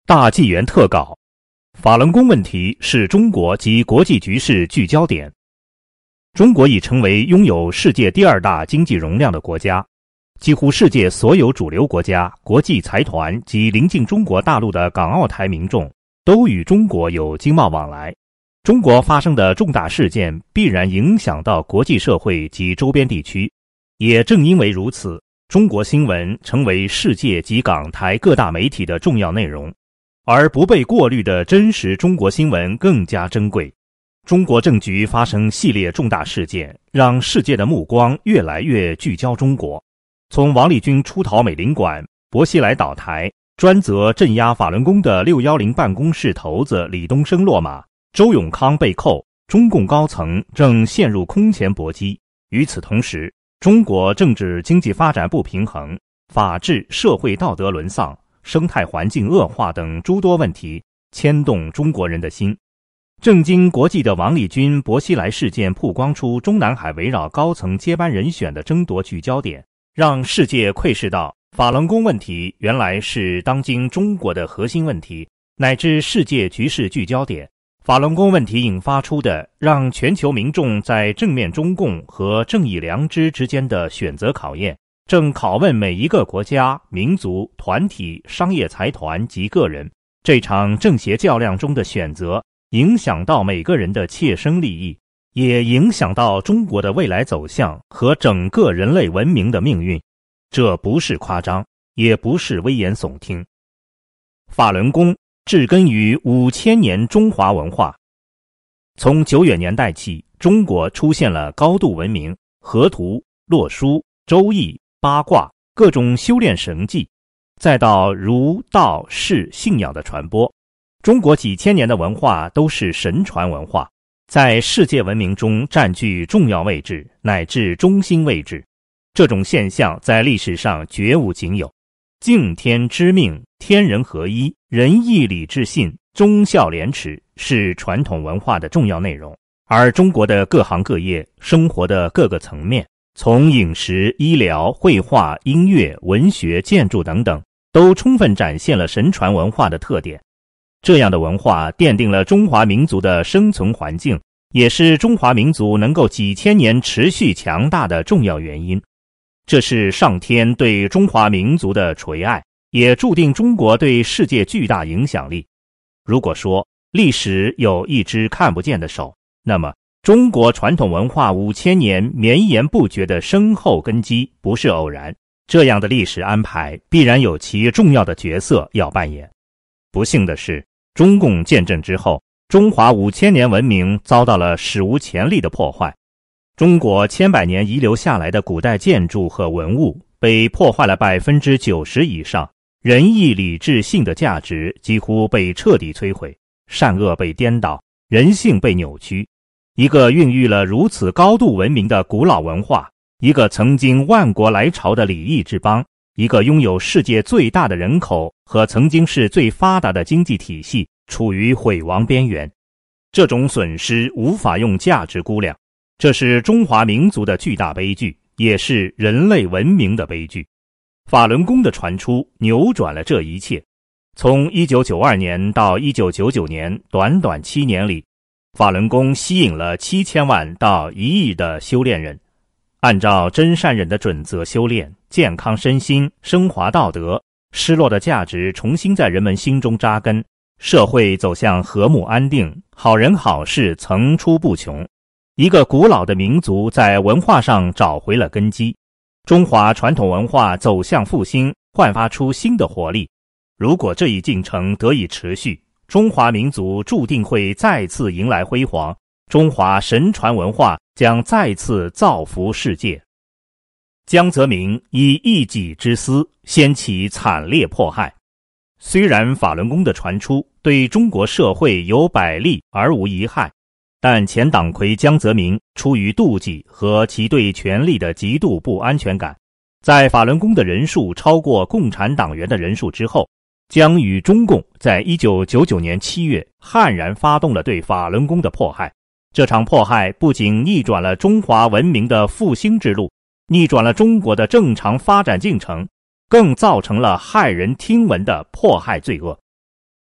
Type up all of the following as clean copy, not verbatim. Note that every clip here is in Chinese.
大纪元特稿：法轮功问题是中国及国际局势聚焦点。中国已成为拥有世界第二大经济容量的国家，几乎世界所有主流国家、国际财团及邻近中国大陆的港澳台民众都与中国有经贸往来。中国发生的重大事件必然影响到国际社会及周边地区，也正因为如此，中国新闻成为世界及港台各大媒体的重要内容，而不被过滤的真实中国新闻更加珍贵。中国政局发生系列重大事件，让世界的目光越来越聚焦中国。从王立军出逃美领馆、薄熙来倒台、专责镇压法轮功的610办公室头子李东生落马、周永康被扣，中共高层正陷入空前搏击。与此同时，中国政治经济发展不平衡、法治社会道德沦丧、生态环境恶化等诸多问题牵动中国人的心。震惊国际的王立军、薄熙来事件曝光出中南海围绕高层接班人选的争夺聚焦点，让世界窥视到法轮功问题原来是当今中国的核心问题，乃至世界局势聚焦点。法轮功问题引发出的让全球民众在正面中共和正义良知之间的选择考验，正拷问每一个国家、民族、团体、商业财团及个人。这场正邪较量中的选择影响到每个人的切身利益，也影响到中国的未来走向和整个人类文明的命运。这不是夸张，也不是危言耸听。法轮功植根于5000年中华文化。从久远年代起，中国出现了高度文明、河图、洛书、周易、八卦各种修炼神迹，再到儒道释信仰的传播。中国几千年的文化都是神传文化，在世界文明中占据重要位置，乃至中心位置。这种现象在历史上绝无仅有。敬天知命、天人合一、仁义礼智信、忠孝廉耻是传统文化的重要内容，而中国的各行各业、生活的各个层面，从饮食、医疗、绘画、音乐、文学、建筑等等，都充分展现了神传文化的特点。这样的文化奠定了中华民族的生存环境，也是中华民族能够几千年持续强大的重要原因。这是上天对中华民族的垂爱，也注定中国对世界巨大影响力。如果说历史有一只看不见的手，那么中国传统文化5000年绵延不绝的深厚根基不是偶然，这样的历史安排必然有其重要的角色要扮演。不幸的是，中共建政之后，中华5000年文明遭到了史无前例的破坏。中国千百年遗留下来的古代建筑和文物被破坏了90%以上，仁义礼智信的价值几乎被彻底摧毁，善恶被颠倒，人性被扭曲。一个孕育了如此高度文明的古老文化，一个曾经万国来朝的礼义之邦，一个拥有世界最大的人口和曾经是最发达的经济体系，处于毁亡边缘。这种损失无法用价值估量，这是中华民族的巨大悲剧，也是人类文明的悲剧。法轮功的传出扭转了这一切。从1992年到1999年短短7年里，法轮功吸引了7000万到1亿的修炼人，按照真善忍的准则修炼，健康身心，升华道德，失落的价值重新在人们心中扎根，社会走向和睦安定，好人好事层出不穷。一个古老的民族在文化上找回了根基，中华传统文化走向复兴，焕发出新的活力。如果这一进程得以持续，中华民族注定会再次迎来辉煌，中华神传文化将再次造福世界。江泽民以一己之私掀起惨烈迫害。虽然法轮功的传出对中国社会有百利而无一害，但前党魁江泽民出于妒忌和其对权力的极度不安全感，在法轮功的人数超过共产党员的人数之后，将与中共在1999年7月悍然发动了对法轮功的迫害。这场迫害不仅逆转了中华文明的复兴之路，逆转了中国的正常发展进程，更造成了骇人听闻的迫害罪恶。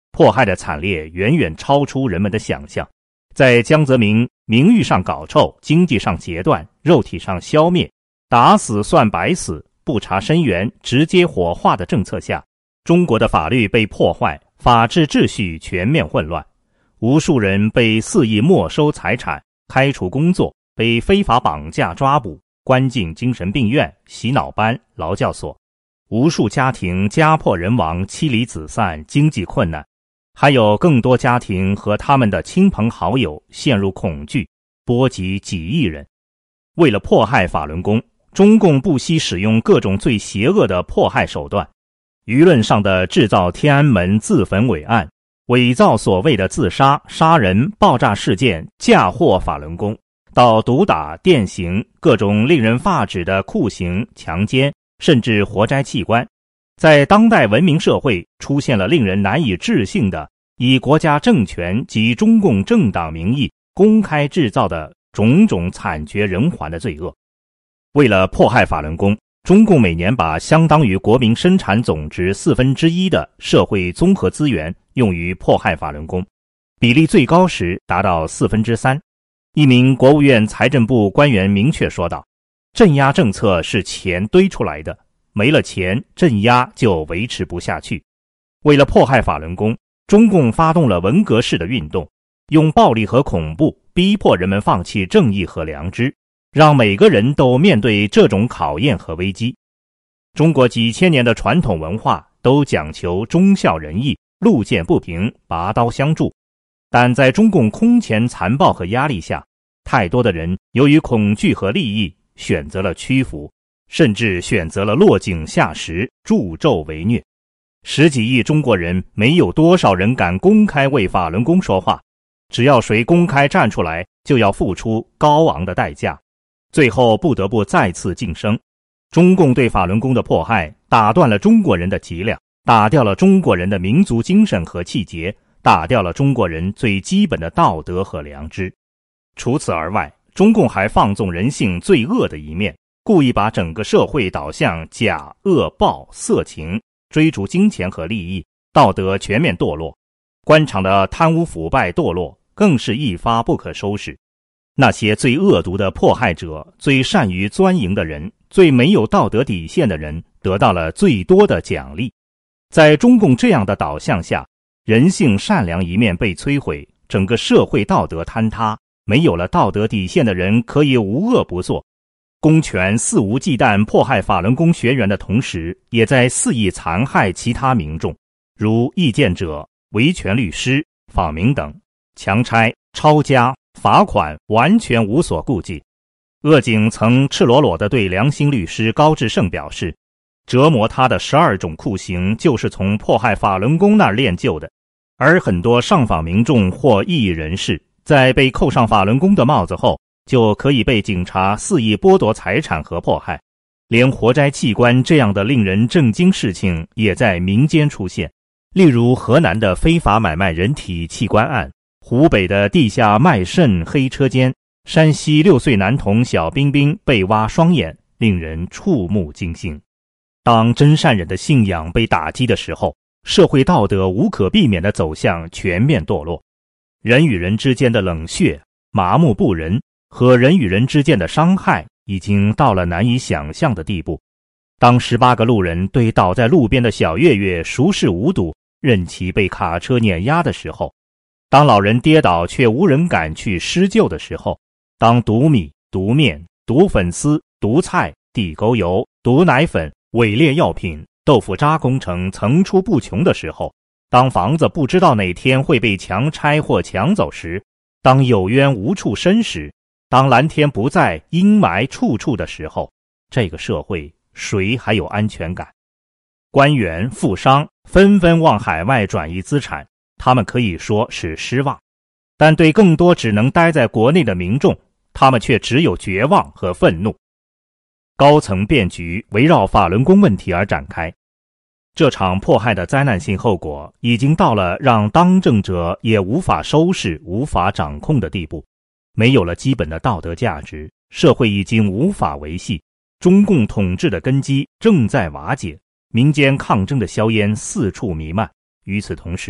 迫害的惨烈远远超出人们的想象。在江泽民名誉上搞臭，经济上截断，肉体上消灭，打死算白死，不查深源，直接火化的政策下，中国的法律被破坏，法治秩序全面混乱，无数人被肆意没收财产，开除工作，被非法绑架抓捕，关进精神病院、洗脑班、劳教所，无数家庭家破人亡，妻离子散，经济困难，还有更多家庭和他们的亲朋好友陷入恐惧，波及几亿人。为了迫害法轮功，中共不惜使用各种最邪恶的迫害手段，舆论上的制造天安门自焚伪案，伪造所谓的自杀、杀人、爆炸事件，嫁祸法轮功，到毒打、电刑，各种令人发指的酷刑、强奸，甚至活摘器官，在当代文明社会出现了令人难以置信的以国家政权及中共政党名义公开制造的种种惨绝人寰的罪恶。为了迫害法轮功，中共每年把相当于国民生产总值1/4的社会综合资源用于迫害法轮功，比例最高时达到3/4。一名国务院财政部官员明确说道，镇压政策是钱堆出来的，没了钱，镇压就维持不下去。为了迫害法轮功，中共发动了文革式的运动，用暴力和恐怖逼迫人们放弃正义和良知，让每个人都面对这种考验和危机。中国几千年的传统文化都讲求忠孝仁义，路见不平，拔刀相助。但在中共空前残暴和压力下，太多的人由于恐惧和利益，选择了屈服，甚至选择了落井下石，助纣为虐。10几亿中国人，没有多少人敢公开为法轮功说话，只要谁公开站出来，就要付出高昂的代价，最后不得不再次晋升。中共对法轮功的迫害，打断了中国人的脊梁，打掉了中国人的民族精神和气节，打掉了中国人最基本的道德和良知。除此而外，中共还放纵人性最恶的一面，故意把整个社会导向假、恶、暴、色情，追逐金钱和利益，道德全面堕落。官场的贪污腐败堕落更是一发不可收拾。那些最恶毒的迫害者，最善于钻营的人，最没有道德底线的人，得到了最多的奖励。在中共这样的导向下，人性善良一面被摧毁，整个社会道德坍塌，没有了道德底线的人可以无恶不作。公权肆无忌惮迫害法轮功学员的同时，也在肆意残害其他民众，如意见者、维权律师、访民等，强拆、抄家、罚款，完全无所顾忌。鄂警曾赤裸裸地对良心律师高志胜表示，折磨他的12种酷刑就是从迫害法轮功那儿练就的。而很多上访民众或异议人士，在被扣上法轮功的帽子后，就可以被警察肆意剥夺财产和迫害。连活摘器官这样的令人震惊事情也在民间出现，例如河南的非法买卖人体器官案，湖北的地下卖肾黑车间，山西6岁男童小冰冰被挖双眼，令人触目惊心。当真善忍的信仰被打击的时候，社会道德无可避免地走向全面堕落。人与人之间的冷血、麻木不仁和人与人之间的伤害已经到了难以想象的地步。当18个路人对倒在路边的小月月熟视无睹，任其被卡车碾压的时候，当老人跌倒却无人敢去施救的时候，当毒米、毒面、毒粉丝、毒菜、地沟油、毒奶粉、伪劣药品、豆腐渣工程层出不穷的时候，当房子不知道哪天会被强拆或抢走时，当有冤无处伸时，当蓝天不在阴霾处处的时候，这个社会谁还有安全感？官员、富商纷纷往海外转移资产，他们可以说是失望，但对更多只能待在国内的民众，他们却只有绝望和愤怒。高层变局围绕法轮功问题而展开，这场迫害的灾难性后果已经到了让当政者也无法收拾、无法掌控的地步，没有了基本的道德价值，社会已经无法维系，中共统治的根基正在瓦解，民间抗争的硝烟四处弥漫。与此同时，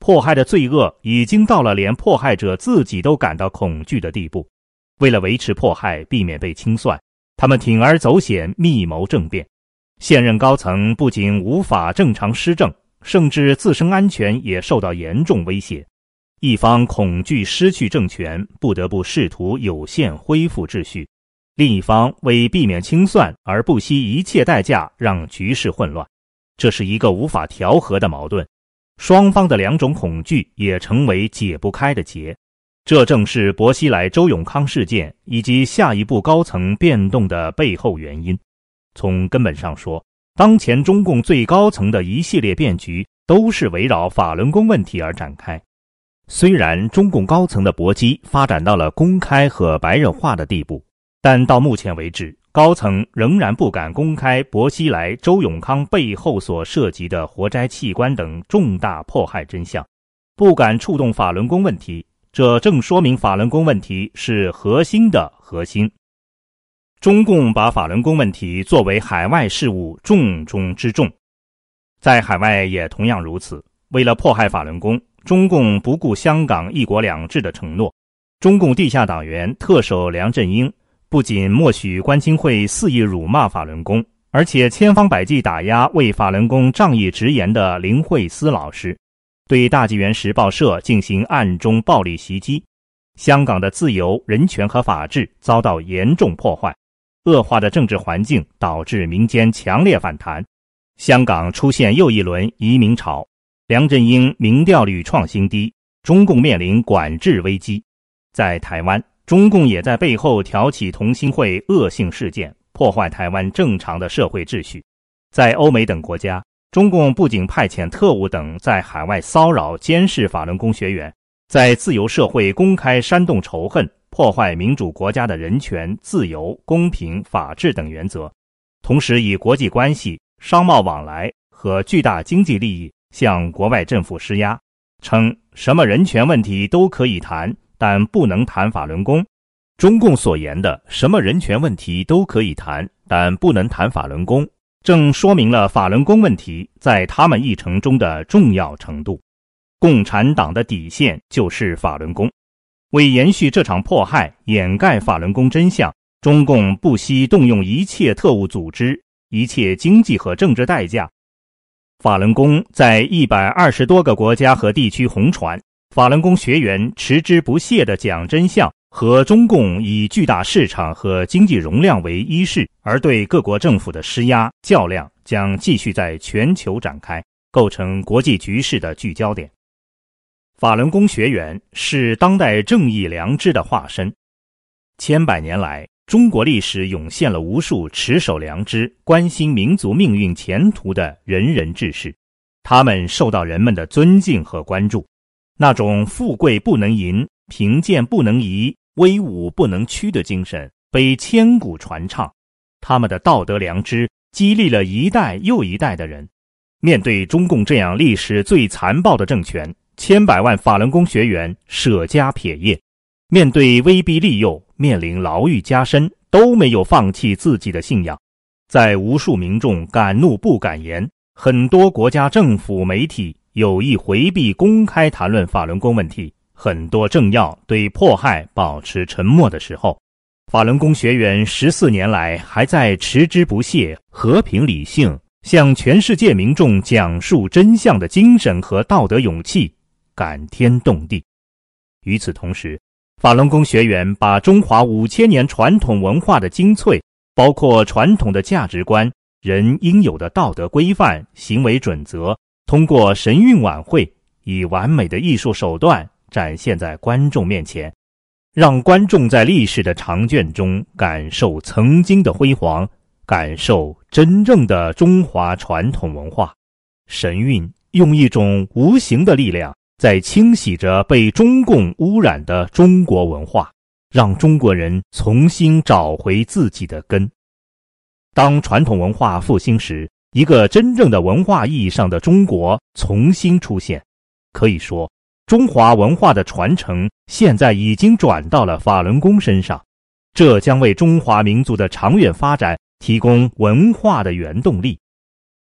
迫害的罪恶已经到了连迫害者自己都感到恐惧的地步。为了维持迫害，避免被清算，他们铤而走险，密谋政变。现任高层不仅无法正常施政，甚至自身安全也受到严重威胁。一方恐惧失去政权，不得不试图有限恢复秩序；另一方为避免清算而不惜一切代价让局势混乱。这是一个无法调和的矛盾，双方的两种恐惧也成为解不开的结。这正是薄熙来周永康事件以及下一步高层变动的背后原因。从根本上说，当前中共最高层的一系列变局都是围绕法轮功问题而展开。虽然中共高层的搏击发展到了公开和白热化的地步，但到目前为止，高层仍然不敢公开薄熙来、周永康背后所涉及的活摘器官等重大迫害真相，不敢触动法轮功问题，这正说明法轮功问题是核心的核心。中共把法轮功问题作为海外事务重中之重，在海外也同样如此。为了迫害法轮功，中共不顾香港一国两制的承诺，中共地下党员特首梁振英不仅默许关青会肆意辱骂法轮功，而且千方百计打压为法轮功仗义直言的林慧思老师，对大纪元时报社进行暗中暴力袭击，香港的自由、人权和法治遭到严重破坏，恶化的政治环境导致民间强烈反弹，香港出现又一轮移民潮，梁振英民调屡创新低，中共面临管制危机。在台湾，中共也在背后挑起同心会恶性事件，破坏台湾正常的社会秩序。在欧美等国家，中共不仅派遣特务等在海外骚扰监视法轮功学员，在自由社会公开煽动仇恨，破坏民主国家的人权、自由、公平、法治等原则，同时以国际关系、商贸往来和巨大经济利益向国外政府施压，称什么人权问题都可以谈，但不能谈法轮功。中共所言的什么人权问题都可以谈，但不能谈法轮功，正说明了法轮功问题在他们议程中的重要程度。共产党的底线就是法轮功。为延续这场迫害，掩盖法轮功真相，中共不惜动用一切特务组织、一切经济和政治代价。法轮功在120多个国家和地区红传，法轮功学员迟之不懈地讲真相，和中共以巨大市场和经济容量为依恃，而对各国政府的施压较量将继续在全球展开，构成国际局势的聚焦点。法轮功学员是当代正义良知的化身。千百年来，中国历史涌现了无数持守良知、关心民族命运前途的仁人志士，他们受到人们的尊敬和关注。那种富贵不能淫、贫贱不能移、威武不能屈的精神被千古传唱，他们的道德良知激励了一代又一代的人。面对中共这样历史最残暴的政权，千百万法轮功学员舍家撇业，面对威逼利诱，面临牢狱加身，都没有放弃自己的信仰。在无数民众敢怒不敢言，很多国家政府媒体有意回避公开谈论法轮功问题，很多政要对迫害保持沉默的时候，法轮功学员14年来还在持之不懈、和平理性向全世界民众讲述真相的精神和道德勇气感天动地。与此同时，法轮功学员把中华5000年传统文化的精粹，包括传统的价值观、人应有的道德规范、行为准则，通过神韵晚会以完美的艺术手段展现在观众面前，让观众在历史的长卷中感受曾经的辉煌，感受真正的中华传统文化。神韵用一种无形的力量在清洗着被中共污染的中国文化，让中国人重新找回自己的根。当传统文化复兴时，一个真正的文化意义上的中国重新出现。可以说，中华文化的传承现在已经转到了法轮功身上，这将为中华民族的长远发展提供文化的原动力。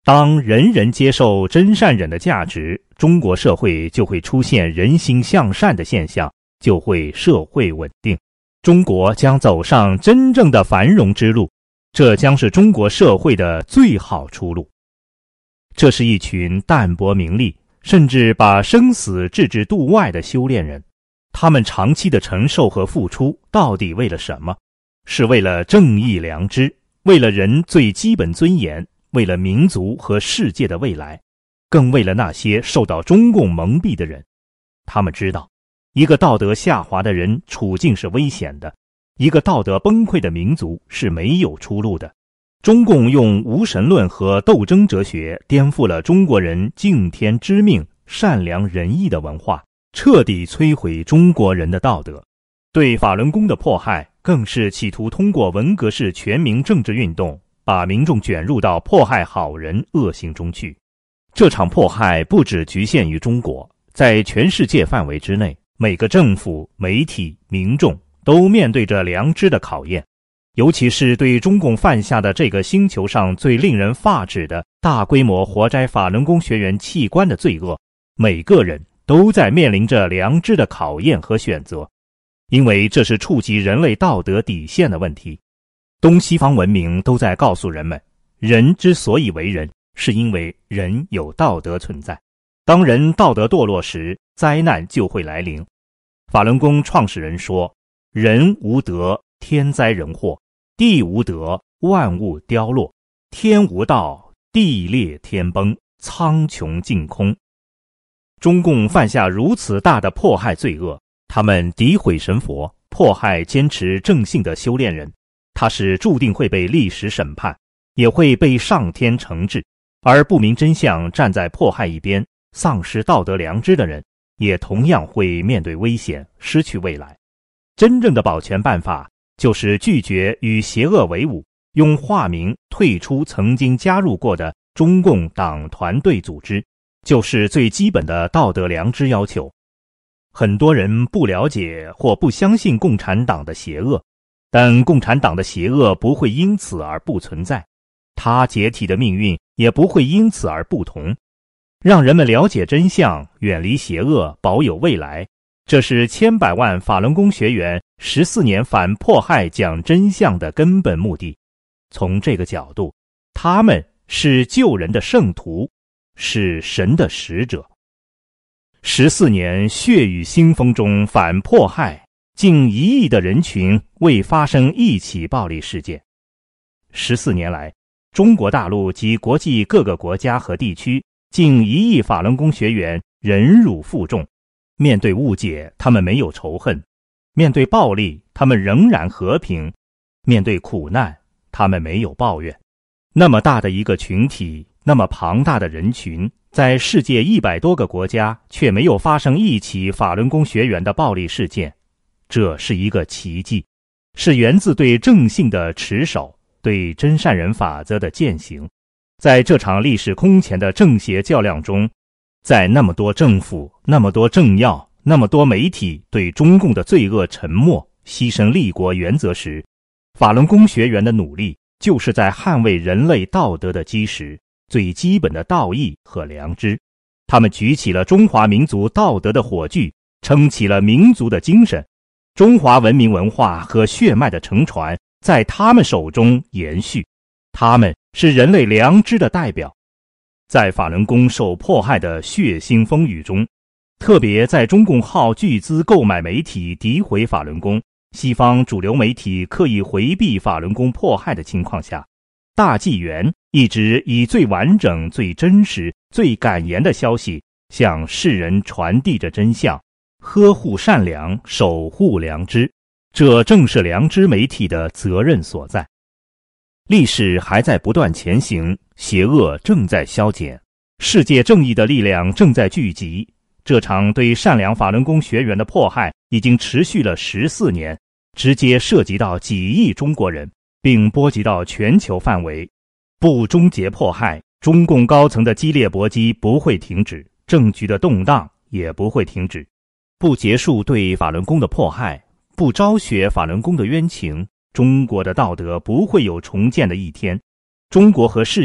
当人人接受真善忍的价值，中国社会就会出现人心向善的现象，就会社会稳定，中国将走上真正的繁荣之路，这将是中国社会的最好出路。这是一群淡泊名利，甚至把生死置之度外的修炼人，他们长期的承受和付出到底为了什么？是为了正义良知，为了人最基本尊严，为了民族和世界的未来，更为了那些受到中共蒙蔽的人。他们知道，一个道德下滑的人处境是危险的，一个道德崩溃的民族是没有出路的。中共用无神论和斗争哲学颠覆了中国人敬天知命、善良仁义的文化，彻底摧毁中国人的道德。对法轮功的迫害更是企图通过文革式全民政治运动，把民众卷入到迫害好人恶行中去。这场迫害不只局限于中国，在全世界范围之内，每个政府、媒体、民众都面对着良知的考验。尤其是对中共犯下的这个星球上最令人发指的大规模活摘法轮功学员器官的罪恶，每个人都在面临着良知的考验和选择，因为这是触及人类道德底线的问题。东西方文明都在告诉人们，人之所以为人，是因为人有道德存在。当人道德堕落时，灾难就会来临。法轮功创始人说，人无德，天灾人祸；地无德，万物凋落；天无道，地裂天崩，苍穹尽空。中共犯下如此大的迫害罪恶，他们诋毁神佛，迫害坚持正信的修炼人，他是注定会被历史审判，也会被上天惩治。而不明真相站在迫害一边，丧失道德良知的人，也同样会面对危险，失去未来。真正的保全办法就是拒绝与邪恶为伍，用化名退出曾经加入过的中共党团队组织，就是最基本的道德良知要求。很多人不了解或不相信共产党的邪恶，但共产党的邪恶不会因此而不存在，它解体的命运也不会因此而不同。让人们了解真相，远离邪恶，保有未来，这是千百万法轮功学员14年反迫害讲真相的根本目的。从这个角度，他们是救人的圣徒，是神的使者。14年血雨腥风中反迫害，近1亿的人群未发生一起暴力事件。14年来，中国大陆及国际各个国家和地区近1亿法轮功学员忍辱负重，面对误解，他们没有仇恨；面对暴力，他们仍然和平；面对苦难，他们没有抱怨。那么大的一个群体，那么庞大的人群，在世界100多个国家却没有发生一起法轮功学员的暴力事件，这是一个奇迹，是源自对正信的持守，对真善人法则的践行。在这场历史空前的正邪较量中，在那么多政府、那么多政要、那么多媒体对中共的罪恶沉默、牺牲立国原则时，法轮功学员的努力就是在捍卫人类道德的基石，最基本的道义和良知。他们举起了中华民族道德的火炬，撑起了民族的精神，中华文明文化和血脉的承传在他们手中延续，他们是人类良知的代表。在法轮功受迫害的血腥风雨中，特别在中共号巨资购买媒体诋毁法轮功，西方主流媒体刻意回避法轮功迫害的情况下，大纪元一直以最完整、最真实、最敢言的消息向世人传递着真相，呵护善良，守护良知，这正是良知媒体的责任所在。历史还在不断前行，邪恶正在消减，世界正义的力量正在聚集。这场对善良法轮功学员的迫害已经持续了14年，直接涉及到几亿中国人，并波及到全球范围。不终结迫害，中共高层的激烈搏击不会停止，政局的动荡也不会停止。不结束对法轮功的迫害，不昭雪法轮功的冤情，中国的道德不会有重建的一天。中国和世界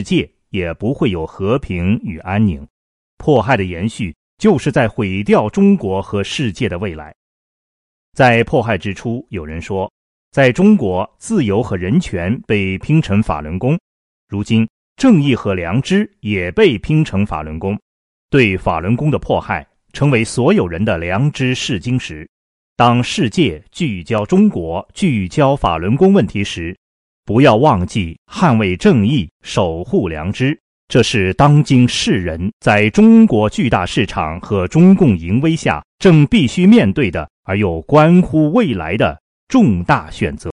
也不会有和平与安宁。迫害的延续就是在毁掉中国和世界的未来。在迫害之初，有人说，在中国自由和人权被拼成法轮功，如今正义和良知也被拼成法轮功。对法轮功的迫害成为所有人的良知试金石。当世界聚焦中国、聚焦法轮功问题时，不要忘记捍卫正义、守护良知，这是当今世人在中国巨大市场和中共淫威下正必须面对的而又关乎未来的重大选择。